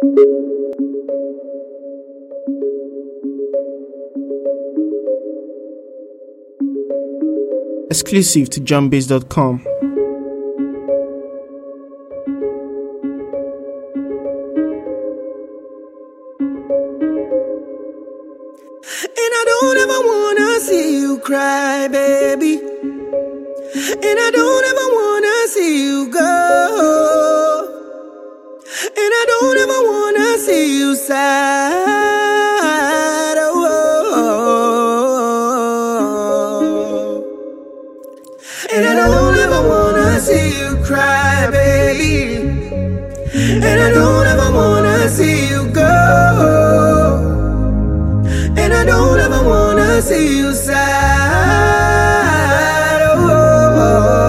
Exclusive to JohnBase.com. And I don't ever wanna see you cry, baby. And I don't ever wanna see you go. And I don't ever wanna see you sad. Oh. And I don't ever wanna see you cry, baby. And I don't ever wanna see you go. And I don't ever wanna see you sad. Oh.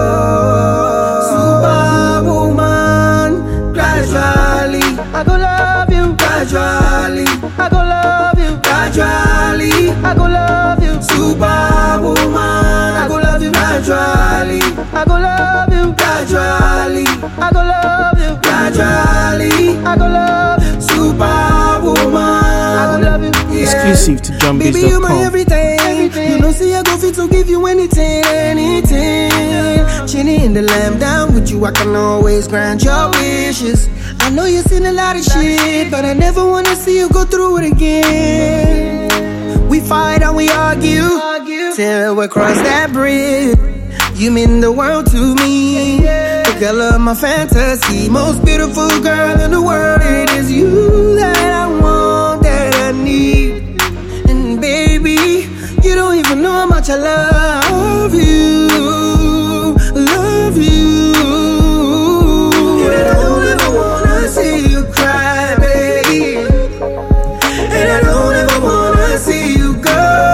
Superwoman, gradually I go love you. Gradually I go love you. Gradually I go love you. Superwoman, I go love you. Gradually I go love you. Gradually I go love you. Gradually I go love you. Superwoman, I go love you. Yeah. Exclusive to JohnBase.com. Baby, you my everything. You know, see, I go fit to give you anything. Chinny in the lamb down with you, I can always grant your wishes. I know you've seen a lot of shit, but I never wanna see you go through it again. We fight and we argue till we cross that bridge. You mean the world to me, the girl of my fantasy, most beautiful girl in the world. It is you that I want, that I need. And baby, you don't even know how much I love you. Love you. And I don't ever wanna see you cry, baby. And I don't ever wanna see you go.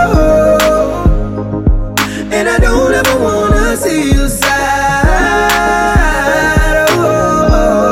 And I don't ever wanna see you sad. Oh.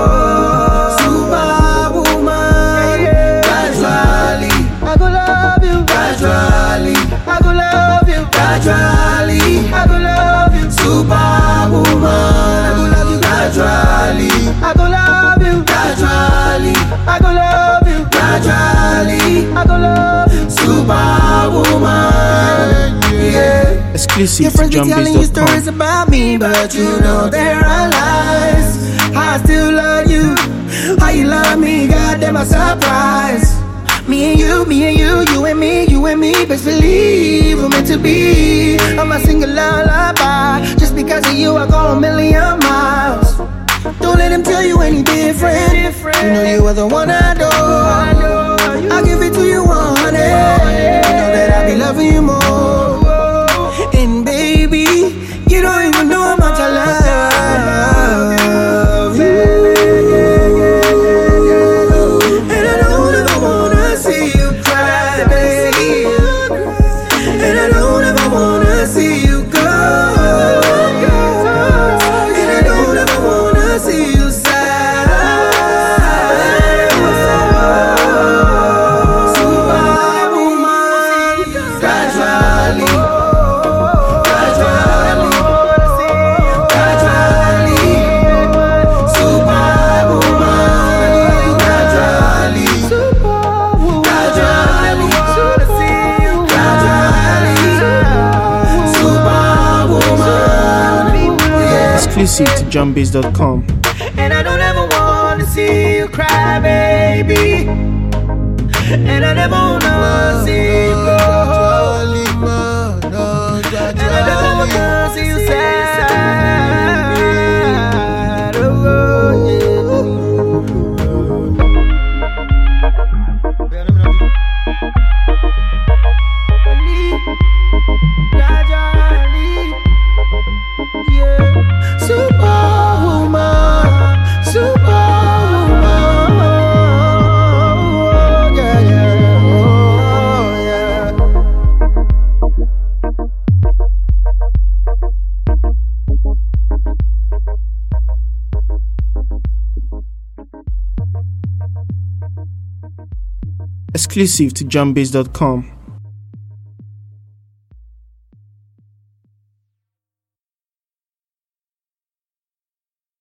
Superwoman, gradually I go love you. Gradually I go love you. Gradually I go love you. Superwoman, I go love you. Gradually I go love you. Gradually I go love you. Gradually I go love you. Superwoman, yeah. Exclusive Your to friends be telling you stories JohnBase.com. about me, but you know they're all lies. I still love you. How you love me, goddamn, a surprise. Me and you, you and me, best believe we're meant to be. I'm a single lullaby. Just because of you, I go a million miles. Don't let them tell you any different. You know you are the one I adore. I'll give it to you 100. You know that I'll be loving you more. And baby, you don't even know how much I love you. And I don't ever wanna see you cry, baby. And I don't ever wanna see you go. And I don't ever wanna see you sad. Superwoman, gradually. Exclusive to JohnBase.com. And I don't ever wanna see you cry, baby. And I never wanna see you go. And I never wanna see you sad. Oh, yeah. Superwoman, yeah. Oh, yeah. Exclusive to JohnBase.com.